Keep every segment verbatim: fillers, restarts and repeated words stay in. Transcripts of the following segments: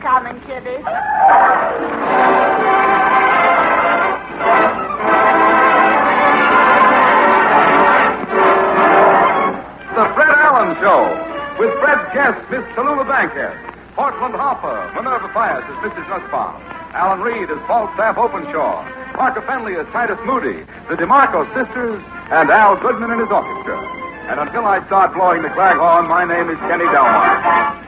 coming, kiddies. The Fred Allen Show, with Fred's guest, Miss Tallulah Bankhead, Portland Hopper, Minerva Pius as Missus Nussbaum, Alan Reed as Falstaff Openshaw, Parker Fenley as Titus Moody, the DeMarco sisters, and Al Goodman and his orchestra. And until I start blowing the clag horn, my name is Kenny Delmar.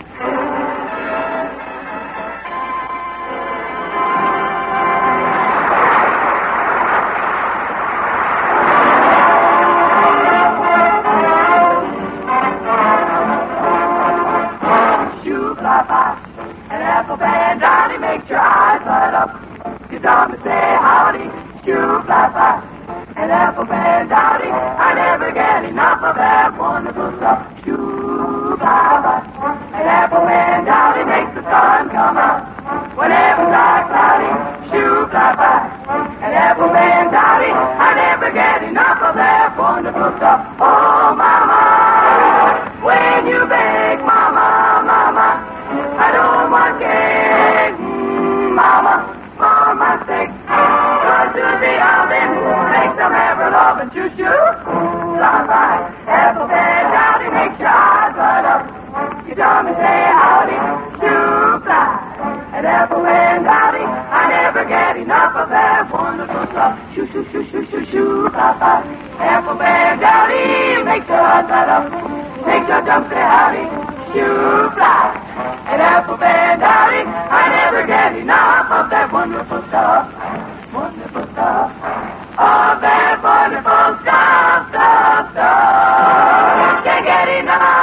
An apple band, Johnny, makes your eyes light up. You don't say howdy, shoo, fly, fly. An apple band, Johnny, I never get enough of that wonderful stuff. Shoo, fly, fly. An apple band, Johnny, makes the sun come out. When heaven's dark, cloudy, shoo, fly, fly. An apple band, Johnny, I never get enough of that wonderful stuff. Oh, mama, when you bake, mama, mama, I don't want cake, mm, mama, for my sake. Go to the oven, make some ever loving choo-choo. Fly by, apple band, howdy, makes your eyes light up. You don't say howdy, shoo, fly. An apple band, howdy, I never get enough of that wonderful stuff. Shoo, shoo, shoo, shoo, shoo, shoo, fly, fly. Apple band, howdy, makes your eyes light up. Makes your jump say howdy, shoo, fly. An apple band, howdy, I never get enough of that wonderful stuff. Wonderful stuff. Of that wonderful stuff, stuff, stuff. Can't get enough.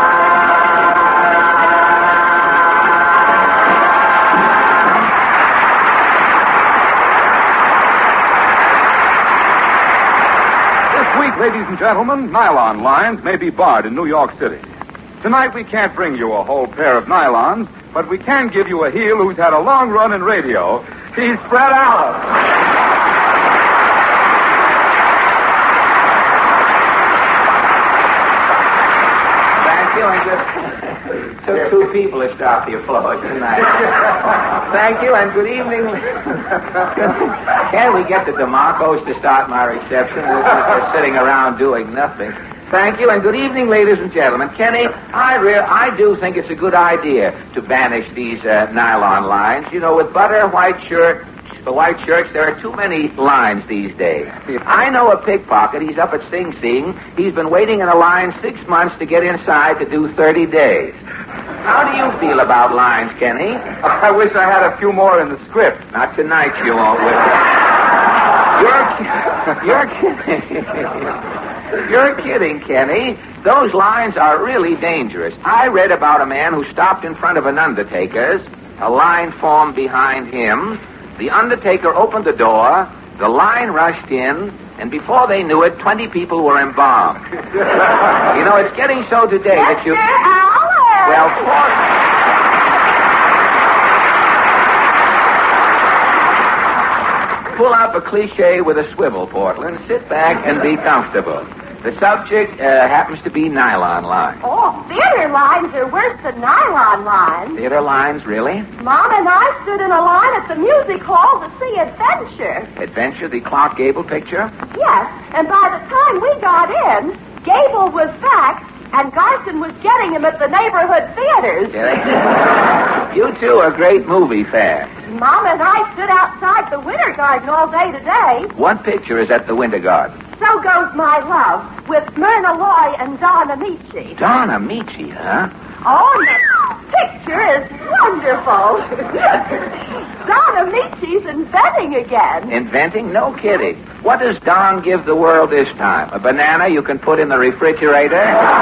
This week, ladies and gentlemen, nylon lines may be barred in New York City. Tonight, we can't bring you a whole pair of nylons, but we can give you a heel who's had a long run in radio. He's Fred Allen. Thank you. I just took two people to stop the applause tonight. Thank you, and good evening. Can we get the DeMarcos to start my reception? They're sitting around doing nothing. Thank you, and good evening, ladies and gentlemen. Kenny, I re- I do think it's a good idea to banish these uh, nylon lines. You know, with butter, white shirt, the white shirts, there are too many lines these days. I know a pickpocket. He's up at Sing Sing. He's been waiting in a line six months to get inside to do thirty days. How do you feel about lines, Kenny? I wish I had a few more in the script. Not tonight, you won't. You're, you're kidding. You're kidding, Kenny. Those lines are really dangerous. I read about a man who stopped in front of an undertaker's. A line formed behind him. The undertaker opened the door. The line rushed in. And before they knew it, twenty people were embalmed. You know, it's getting so today that you... Well, for... Pull up a cliche with a swivel, Portland. Sit back and be comfortable. The subject uh, happens to be nylon lines. Oh, theater lines are worse than nylon lines. Theater lines, really? Mom and I stood in a line at the music hall to see Adventure. Adventure, the Clark Gable picture? Yes, and by the time we got in, Gable was back, and Garson was getting him at the neighborhood theaters. Yeah. You two are great movie fans. Mom and I stood outside the Winter Garden all day today. What picture is at the Winter Garden? So Goes My Love, with Myrna Loy and Don Amici. Don Amici, huh? Oh, the picture is wonderful. Don Amici's inventing again. Inventing? No kidding. What does Don give the world this time? A banana you can put in the refrigerator?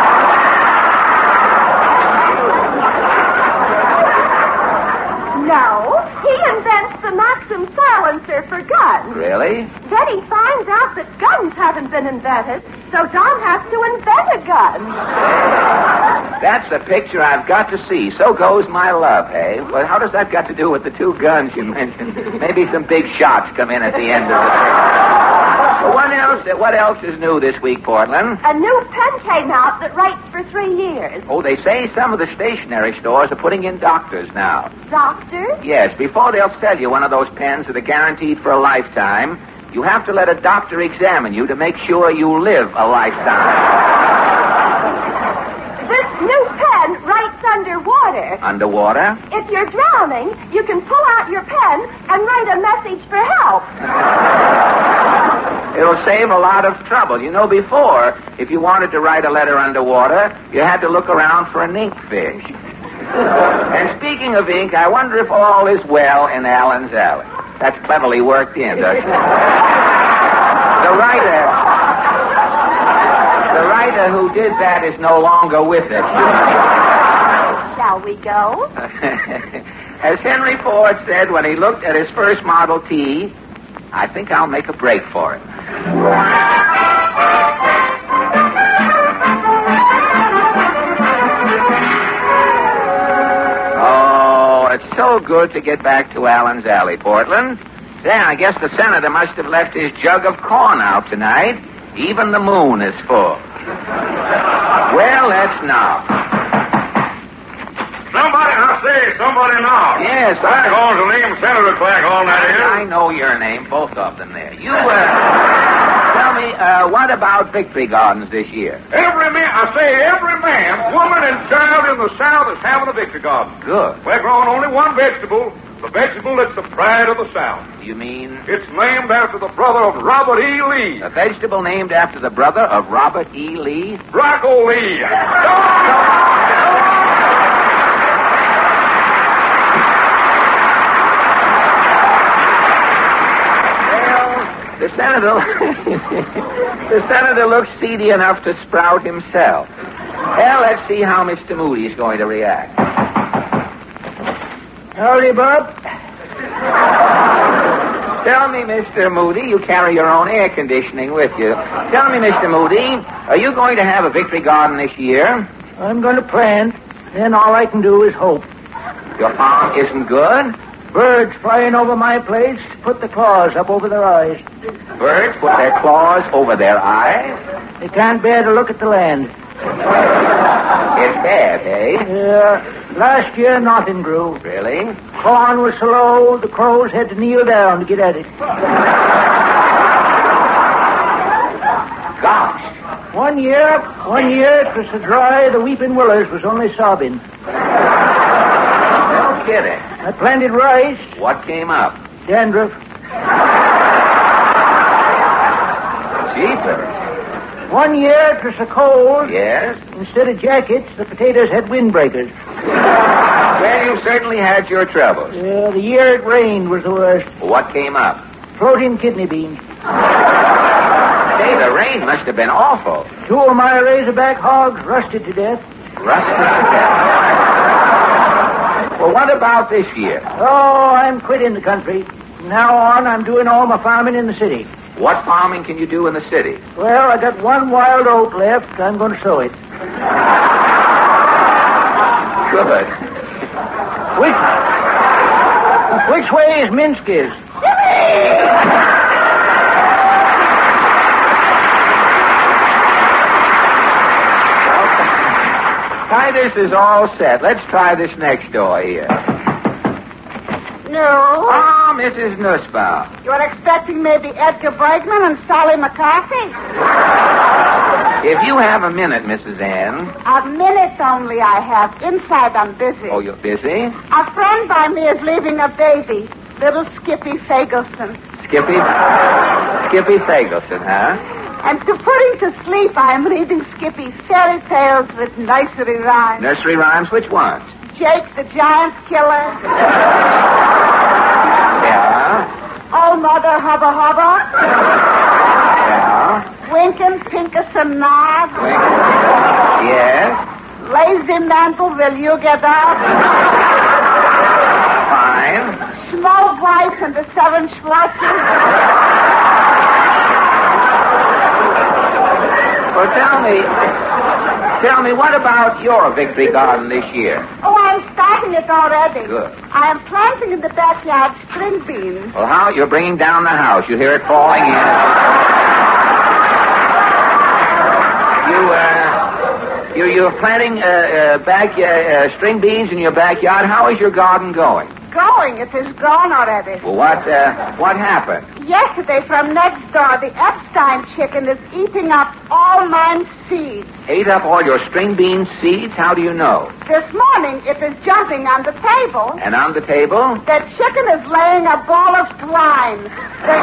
No, he invents the Maxim silencer for guns. Really? Then he finds out that guns haven't been invented, so Don has to invent a gun. That's the picture I've got to see. So Goes My Love, hey? Well, how does that got to do with the two guns you mentioned? Maybe some big shots come in at the end of the picture. What else? What else is new this week, Portland? A new pen came out that writes for three years. Oh, they say some of the stationery stores are putting in doctors now. Doctors? Yes, before they'll sell you one of those pens that are guaranteed for a lifetime, you have to let a doctor examine you to make sure you live a lifetime. This new pen writes underwater. Underwater? If you're drowning, you can pull out your pen and write a message for help. It'll save a lot of trouble. You know, before, if you wanted to write a letter underwater, you had to look around for an ink fish. And speaking of ink, I wonder if all is well in Allen's Alley. That's cleverly worked in, doesn't it? The writer... The writer who did that is no longer with us. Shall we go? As Henry Ford said when he looked at his first Model T, I think I'll make a break for it. Oh, it's so good to get back to Allen's Alley, Portland. Say, I guess the senator must have left his jug of corn out tonight. Even the moon is full. Well, let's knock. Somebody, I say, somebody knock. Yes, Claghorn's the name, Senator Claghorn, that is. I know your name, both of them there. You, uh, tell me, uh, what about Victory Gardens this year? Every man, I say, every man, woman, and child in the South is having a victory garden. Good. We're growing only one vegetable, the vegetable that's the pride of the South. You mean? It's named after the brother of Robert E. Lee. A vegetable named after the brother of Robert E. Lee? Rocco Lee. The senator, the senator looks seedy enough to sprout himself. Well, let's see how Mister Moody's going to react. Howdy, Bob. Tell me, Mister Moody, you carry your own air conditioning with you. Tell me, Mister Moody, are you going to have a victory garden this year? I'm going to plant. Then all I can do is hope. Your farm isn't good? Birds flying over my place put the claws up over their eyes. Birds put their claws over their eyes? They can't bear to look at the land. It's bad, eh? Yeah. Last year, nothing grew. Really? Corn was so low, the crows had to kneel down to get at it. Gosh. One year, one year, it was so dry, the weeping willows was only sobbing. No kidding. I planted rice. What came up? Dandruff. Jeepers. One year, it was so cold. Yes? Instead of jackets, the potatoes had windbreakers. Well, you certainly had your troubles. Yeah, the year it rained was the worst. What came up? Floating kidney beans. Say, the rain must have been awful. Two of my razorback hogs rusted to death. Rusted to death. Well, what about this year? Oh, I'm quitting the country. From now on, I'm doing all my farming in the city. What farming can you do in the city? Well, I got one wild oat left. I'm going to sow it. Good. Which, which way is Minsky's? Titus is all set. Let's try this next door here. No. Ah, Missus Nussbaum. You're expecting maybe Edgar Bergman and Sally McCarthy? If you have a minute, Missus Ann. A minute only I have. Inside I'm busy. Oh, you're busy? A friend by me is leaving a baby. Little Skippy Fagelson. Skippy? Skippy Fagelson, huh? And to put him to sleep, I'm reading Skippy's fairy tales with nursery rhymes. Nursery rhymes? Which ones? Jake the Giant Killer. Yeah. Oh, Mother Hubba Hubba. Yeah. Winkin' Pinkus and Nod. Yes. Lazy Mantle, will you get up? Fine. Snow White and the Seven Schwartzes. Well, tell me, tell me, what about your victory garden this year? Oh, I'm starting it already. Good. I am planting in the backyard string beans. Well, how? You're bringing down the house. You hear it falling in. You're, you're planting uh, uh, back uh, uh, string beans in your backyard. How is your garden going? Going? It is gone already. Well, what uh, what happened? Yesterday from next door, the Epstein chicken is eating up all mine seeds. Ate up all your string bean seeds? How do you know? This morning, it is jumping on the table. And on the table? The chicken is laying a ball of twine. Well,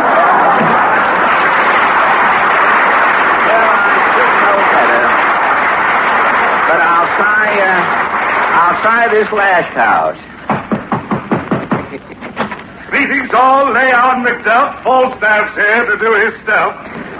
I should know better. But I'll try, uh, I'll try this last house. Greetings all. Leon McDuff. Falstaff's here to do his stuff.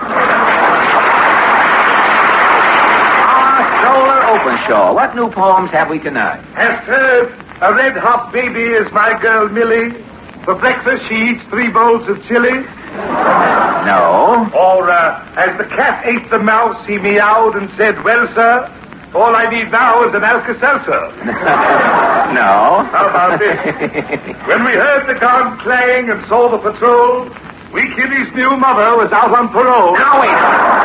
Ah, Stroller Openshaw. What new poems have we tonight? Hester, a red-hot baby is my girl Millie. For breakfast, she eats three bowls of chili. No. Or, uh, as the cat ate the mouse, he meowed and said, well, sir, all I need now is an Alka-Seltzer. No. How about this? When we heard the gong clang and saw the patrol, Wee Kitty's new mother was out on parole. Now wait.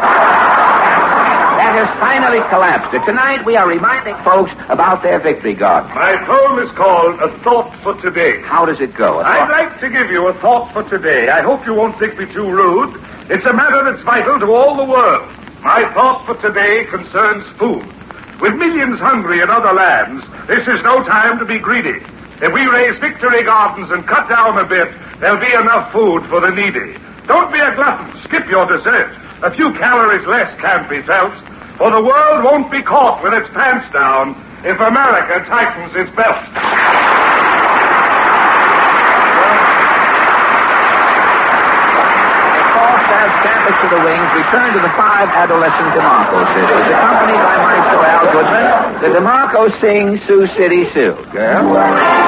That has finally collapsed. Tonight we are reminding folks about their victory garden. My poem is called A Thought for Today. How does it go? I'd like to give you a thought for today. I hope you won't think me too rude. It's a matter that's vital to all the world. My thought for today concerns food. With millions hungry in other lands, this is no time to be greedy. If we raise victory gardens and cut down a bit, there'll be enough food for the needy. Don't be a glutton. Skip your dessert. A few calories less can't be felt. For the world won't be caught with its pants down if America tightens its belt. Campus to the wings, return to the five adolescent DeMarco sisters, accompanied by Maestro Al Goodman. The DeMarco sing Sioux City Sue. Girl.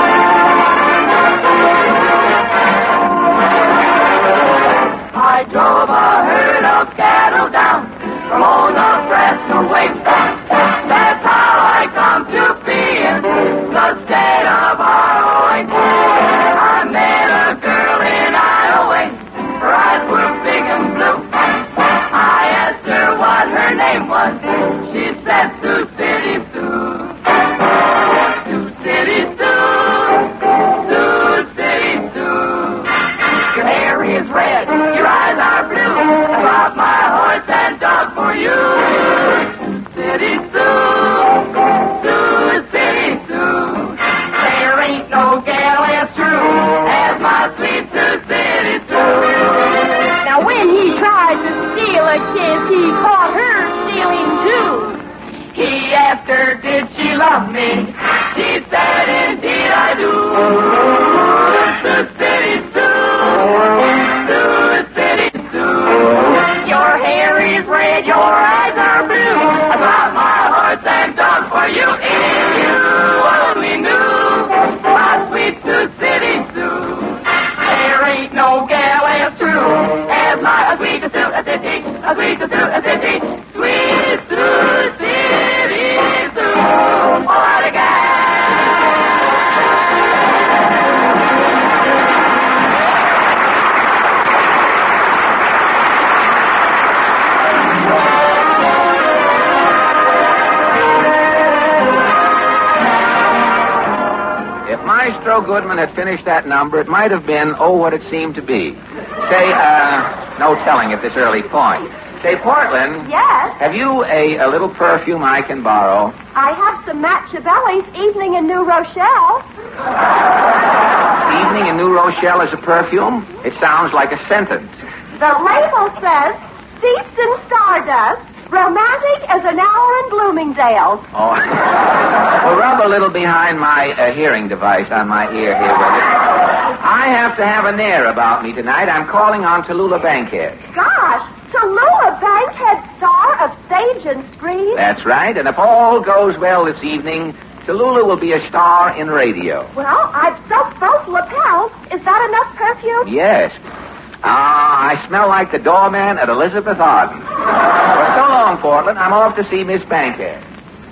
I drove a herd of cattle down from old Nebraska way. That's how I come to be in the state of Iowa. I met a girl in Iowa. Her eyes were big and blue. I asked her what her name was. She said Sioux City Sue. Sioux City Sue. Sioux City Sue. Your hair is red. Your eyes are blue. I brought my horse and dog for you. Sioux City Sue. Sioux City Sue. There ain't no gal as true as my sweet Sioux City Sue. Now, when he tried to steal a kiss, he caught her stealing too. He asked her, did she love me? She said, indeed I do. Sioux City Sue. Sioux City Sue. Your hair is red, your eyes are blue. I brought my horse and dog for you. If you only knew my sweet Sioux City Sue. There ain't no gal as true as my sweet Sioux City, a sweet Sioux City, sweet Sioux City Sue. What a guy! If Maestro Goodman had finished that number, it might have been, oh, what it seemed to be. Say, uh, no telling at this early point. Say, Portland. Yes? Have you a, a little perfume I can borrow? I have some Machiavelli's Evening in New Rochelle. Evening in New Rochelle is a perfume? It sounds like a sentence. The label says, steeped in stardust, romantic as an hour in Bloomingdale's. Oh. Well, rub a little behind my uh, hearing device on my ear here, will you? I have to have an air about me tonight. I'm calling on Tallulah Bankhead. Gosh, Tallulah Bankhead, star of stage and screen? That's right, and if all goes well this evening, Tallulah will be a star in radio. Well, I've soaked both lapels. Is that enough perfume? Yes. Ah, I smell like the doorman at Elizabeth Arden. Well, so long, Portland. I'm off to see Miss Bankhead.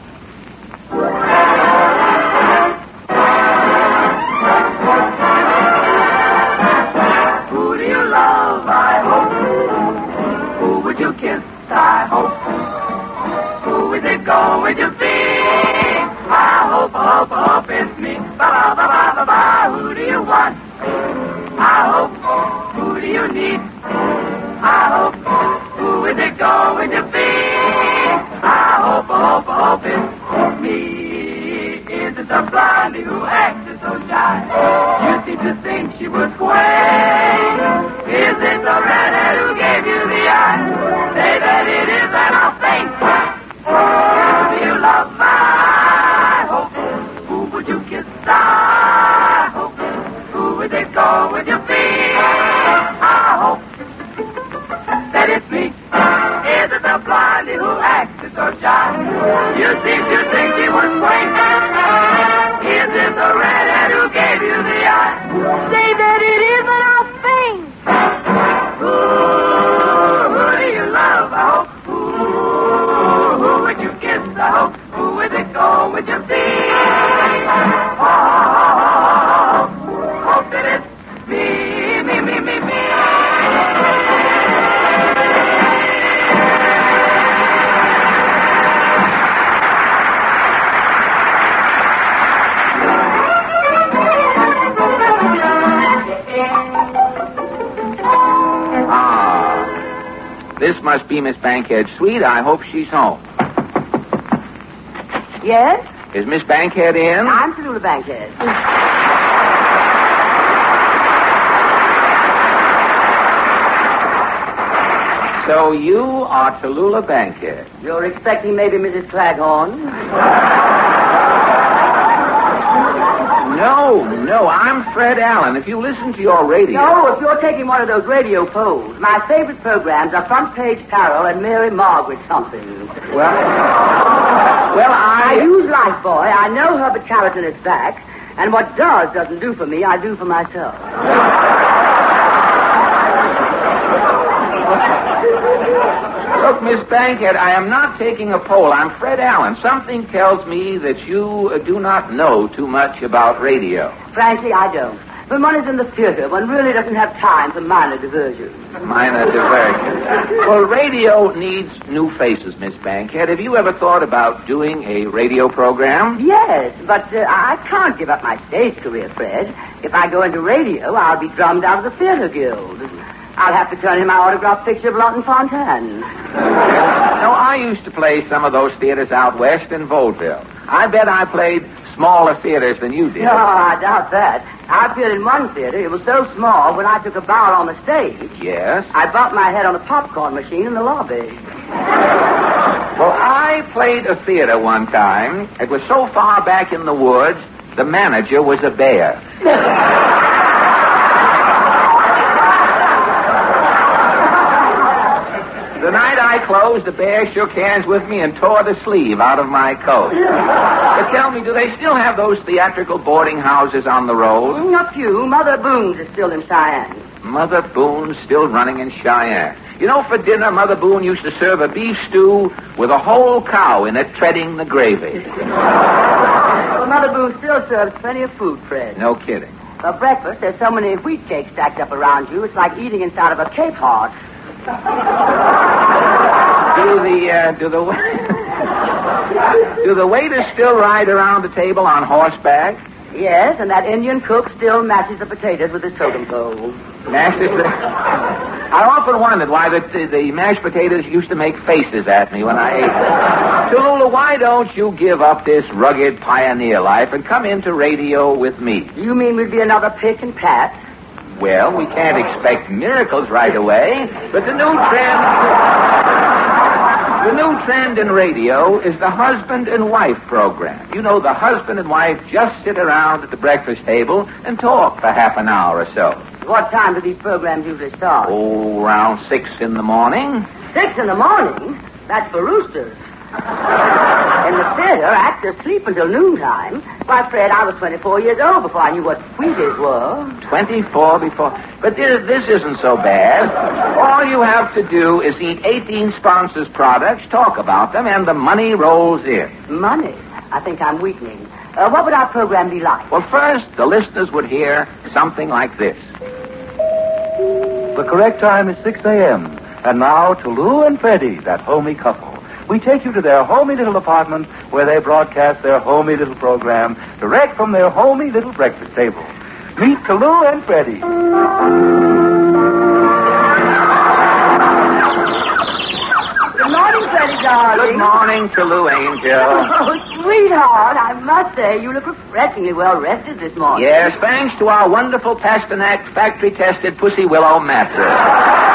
Who do you love, I hope? Who would you kiss, I hope? Who is it going with your feet? I hope, I hope, I hope it's me. Ba-ba-ba-ba-ba-ba, who do you want? I hope, who do you need? I hope, who is it going to be? I hope, I hope, I hope it's me. Is it the blondie who acted so shy? You seem to think she was quaint. Is it the redhead who gave you the eye? Say that it is and I'll faint. Do you love my hope? Who would you kiss? I hope. Who would it go with your feet? I hope that it's me. Is it the blondie who acted so shy? You seem to think he was quaint. Is it the redhead who gave you the eye? Say that it is and I'll faint. Who, who do you love? I hope. Who, who would you kiss? I hope. Who would it go with your feet? Oh, hope that it's me, me, me, me, me. This must be Miss Bankhead's suite. I hope she's home. Yes? Is Miss Bankhead in? I'm Tallulah Bankhead. So you are Tallulah Bankhead. You're expecting maybe Missus Claghorn? No, no, I'm Fred Allen. If you listen to your radio... No, if you're taking one of those radio polls. My favorite programs are Front Page Carol and Mary Margaret something. Well, well, I... I use Lifebuoy. I know Herbert Carrington is back. And what does doesn't do for me, I do for myself. Look, Miss Bankhead, I am not taking a poll. I'm Fred Allen. Something tells me that you uh, do not know too much about radio. Frankly, I don't. When one is in the theater, one really doesn't have time for minor diversions. Minor diversions. Well, radio needs new faces, Miss Bankhead. Have you ever thought about doing a radio program? Yes, but uh, I can't give up my stage career, Fred. If I go into radio, I'll be drummed out of the Theater Guild. I'll have to turn in my autographed picture of Lawton Fontaine. No, I used to play some of those theaters out west in Vaudeville. I bet I played smaller theaters than you did. No, I doubt that. I appeared in one theater. It was so small, when I took a bow on the stage... Yes? I bumped my head on the popcorn machine in the lobby. Well, I played a theater one time. It was so far back in the woods, the manager was a bear. The night I closed, the bear shook hands with me and tore the sleeve out of my coat. But tell me, do they still have those theatrical boarding houses on the road? Mm, a few. Mother Boone's is still in Cheyenne. Mother Boone's still running in Cheyenne. You know, for dinner, Mother Boone used to serve a beef stew with a whole cow in it treading the gravy. Well, Mother Boone still serves plenty of food, Fred. No kidding. For breakfast, there's so many wheat cakes stacked up around you, it's like eating inside of a Cape Horse. Do the, uh, do the, do the waiters still ride around the table on horseback? Yes, and that Indian cook still mashes the potatoes with his totem pole. Mashes the... I often wondered why the, the, the mashed potatoes used to make faces at me when I ate them. Tallulah, why don't you give up this rugged pioneer life and come into radio with me? You mean we'd be another Pick and Pat? Well, we can't expect miracles right away, but the new trend... The new trend in radio is the husband and wife program. You know, the husband and wife just sit around at the breakfast table and talk for half an hour or so. What time do these programs usually start? Oh, around six in the morning. Six in the morning? That's for roosters. In the theater, actors sleep until noontime. Why, Fred, I was twenty-four years old before I knew what Wheaties were. twenty-four before... But this, this isn't so bad. All you have to do is eat eighteen sponsors' products, talk about them, and the money rolls in. Money? I think I'm weakening. Uh, what would our program be like? Well, first, the listeners would hear something like this. The correct time is six a.m. And now, Tallulah and Freddie, that homey couple. we take you to their homey little apartment where they broadcast their homey little program direct from their homey little breakfast table. Meet Lou and Freddie. Good morning, Freddie, darling. Good morning to Lou Angel. Oh, sweetheart, I must say you look refreshingly well rested this morning. Yes, thanks to our wonderful Pasternak factory-tested Pussy Willow mattress.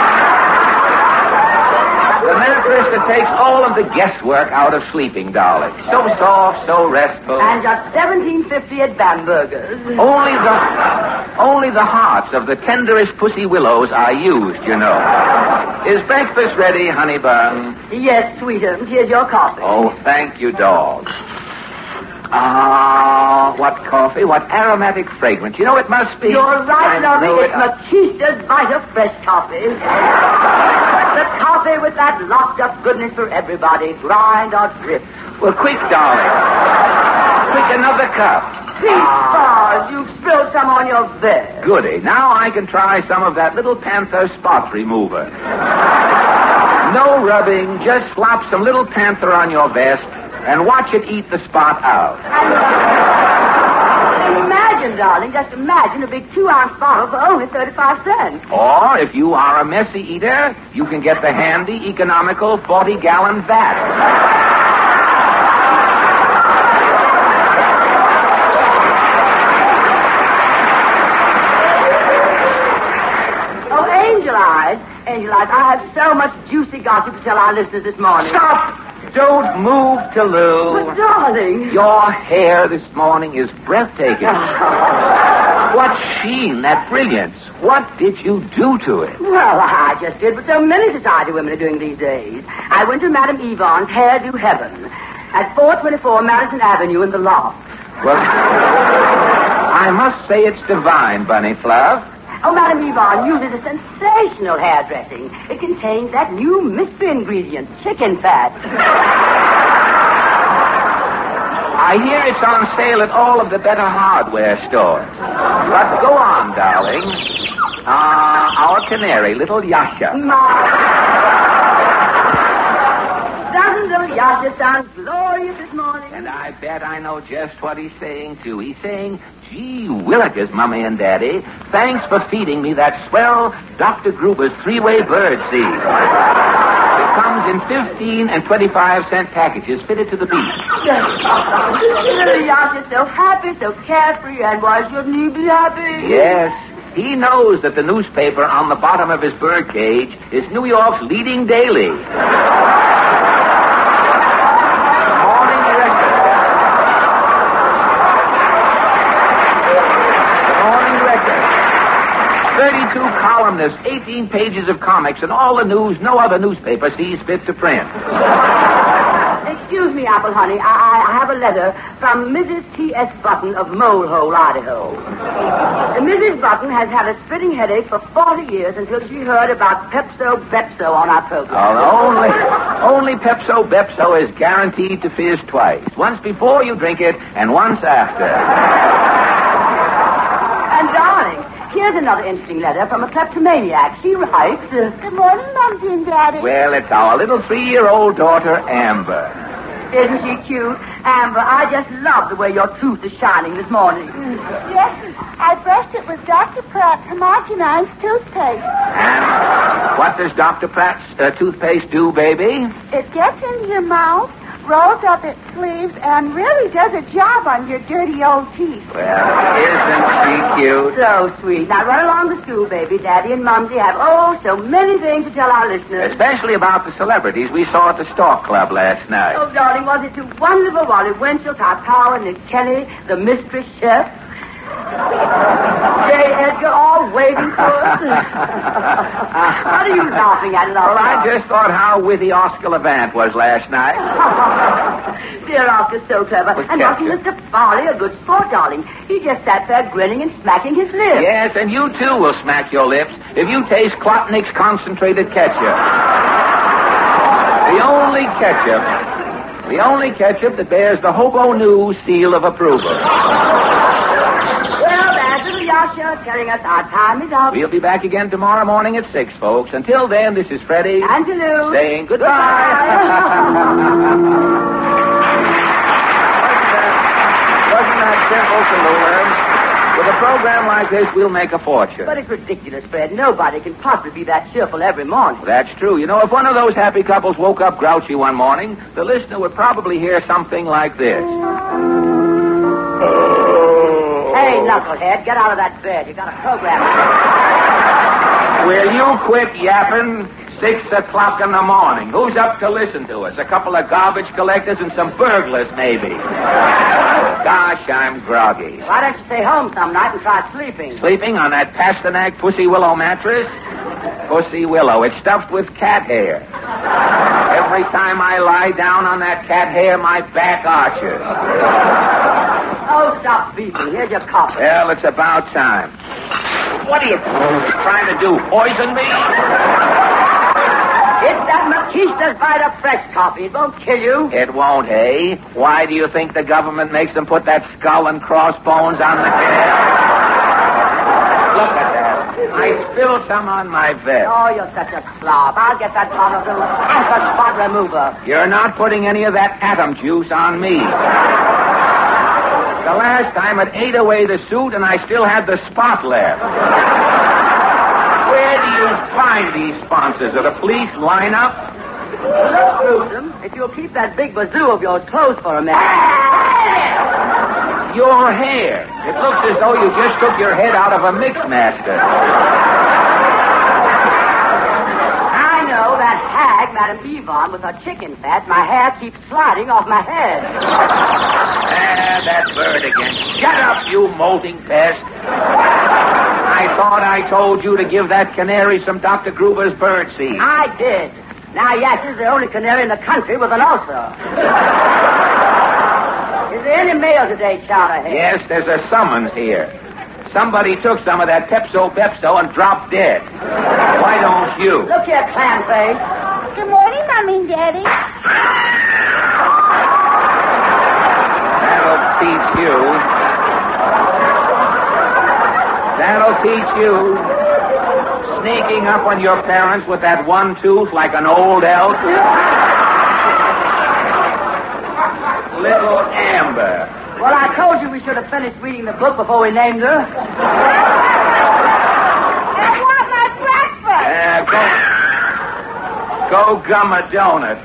The mattress that takes all of the guesswork out of sleeping, darling. So soft, so restful. And just seventeen fifty at Bamberger's. Only the only the hearts of the tenderest Pussy Willows are used, you know. Is breakfast ready, honey bun? Yes, sweetums. Here's your coffee. Oh, thank you, dog. Ah, what coffee, what aromatic fragrance. You know, it must be... You're right, I lovey. know It's it. Machista's Vita Fresh coffee. The coffee with that locked-up goodness for everybody. Grind or drip. Well, quick, darling. Quick, another cup. Pete Bars, you've spilled some on your bed. Goody. Now I can try some of that Little Panther spot remover. No rubbing. Just slop some Little Panther on your vest and watch it eat the spot out. And imagine, darling, just imagine a big two-ounce bottle for only thirty-five cents. Or, if you are a messy eater, you can get the handy, economical forty-gallon vat. Angel Eyes, Angel Eyes, I have so much juicy gossip to tell our listeners this morning. Stop! Don't move, Toulouse. But, darling... Your hair this morning is breathtaking. What sheen, that brilliance. What did you do to it? Well, I just did what so many society women are doing these days. I went to Madame Yvonne's Hairdo Heaven at four twenty-four Madison Avenue in the loft. Well, I must say it's divine, Bunny Fluff. Oh, Madame Yvonne uses a sensational hairdressing. It contains that new mystery ingredient, chicken fat. I hear it's on sale at all of the better hardware stores. But go on, darling. Ah, uh, our canary, little Yasha. My... Doesn't little Yasha sound glorious this morning? And I bet I know just what he's saying, too. He's saying, gee willikers, Mummy and Daddy, thanks for feeding me that swell Doctor Gruber's three-way bird seed. It comes in fifteen and twenty-five cent packages fitted to the beat. Little Yasha's so happy, so carefree, and why shouldn't he be happy? Yes. He knows that the newspaper on the bottom of his bird cage is New York's leading daily. thirty-two columnists, eighteen pages of comics, and all the news no other newspaper sees fit to print. Excuse me, Apple Honey. I, I have a letter from Missus T S Button of Molehole, Idaho. Uh, Missus Button has had a splitting headache for forty years until she heard about Pepso-Bepso on our program. Oh, only, only Pepso-Bepso is guaranteed to fizz twice. Once before you drink it, and once after. And, darling, here's another interesting letter from a kleptomaniac. She writes... Uh, Good morning, Mumsy and Daddy. Well, it's our little three-year-old daughter, Amber. Isn't she cute? Amber, I just love the way your tooth is shining this morning. Yes, I brushed it with Doctor Pratt's homogenized toothpaste. And what does Doctor Pratt's uh, toothpaste do, baby? It gets into your mouth, rolls up its sleeves, and really does a job on your dirty old teeth. Well, isn't she cute? So sweet. Now run along to school, baby. Daddy and Mumsy have, oh, so many things to tell our listeners. Especially about the celebrities we saw at the Stork Club last night. Oh, darling, was it too wonderful? Wally Winchell, Todd Power, Nick Kelly, the mystery chef, J. Edgar, all waiting for us. What are you laughing at, Oscar? Well, I just thought how witty Oscar Levant was last night. Dear Oscar's so clever. Well, and wasn't Mister Farley a good sport, darling? He just sat there grinning and smacking his lips. Yes, and you, too, will smack your lips if you taste Klotnick's concentrated ketchup. The only ketchup, the only ketchup that bears the Hobo News seal of approval. Well, there's little Yasha bell telling us our time is up. We'll be back again tomorrow morning at six, folks. Until then, this is Freddie. And to Lou. Saying goodbye. Wasn't that simple to learn? With a program like this, we'll make a fortune. But it's ridiculous, Fred. Nobody can possibly be that cheerful every morning. That's true. You know, if one of those happy couples woke up grouchy one morning, the listener would probably hear something like this. Hey, knucklehead, get out of that bed. You got a program. Will you quit yapping? Six o'clock in the morning. Who's up to listen to us? A couple of garbage collectors and some burglars, maybe. Gosh, I'm groggy. Why don't you stay home some night and try sleeping? Sleeping on that Pasternak Pussy Willow mattress? Pussy Willow. It's stuffed with cat hair. Every time I lie down on that cat hair, my back arches. Oh, stop beeping. Here's your coffee. Well, it's about time. What are you trying to do? Poison me? It's that Makista's Vita Fresh coffee. It won't kill you. It won't, hey? Why do you think the government makes them put that skull and crossbones on the can? Look at that. I spilled some on my vest. Oh, you're such a slob. I'll get that bottle of little anther spot remover. You're not putting any of that atom juice on me. The last time it ate away the suit and I still had the spot left. Where do you find these sponsors? Are the police line up? Look, Newsom, if you'll keep that big bazoo of yours closed for a minute. Your hair. It looks as though you just took your head out of a mixmaster. I know that hag, Madame Yvonne, with her chicken fat, my hair keeps sliding off my head. Ah, that bird again. Shut up, you molting pest. I thought I told you to give that canary some Doctor Gruber's bird seed. I did. Now, yes, is the only canary in the country with an ulcer. Is there any mail today, Chowderhead? Yes, there's a summons here. Somebody took some of that Pepso-Pepso and dropped dead. Why don't you? Look here, Clamface. Good morning, Mommy and Daddy. That'll teach you. That'll teach you. Sneaking up on your parents with that one tooth like an old elk. Little Amber. Well, I told you we should have finished reading the book before we named her. I want my breakfast. Uh, go, go gum a donut.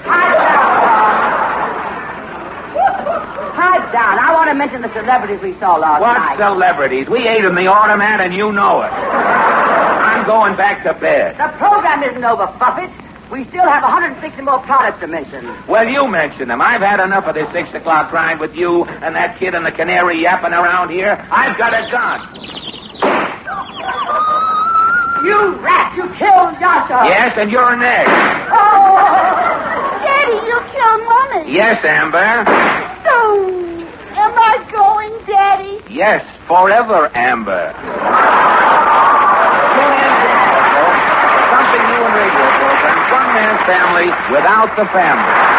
Pipe down. I want to mention the celebrities we saw last What night. celebrities? We ate in the automat and you know it. I'm going back to bed. The program isn't over, Buffett. We still have one hundred sixty more products to mention. Well, you mention them. I've had enough of this six o'clock grind with you and that kid and the canary yapping around here. I've got a gun. You rat! You killed Yasha! Yes, and you're next. Oh, Daddy, you killed Mommy. Yes, Amber. Oh, am I going, Daddy? Yes, forever, Amber. Tune in tomorrow, folks. Something new in radio program. One Man Family without the family.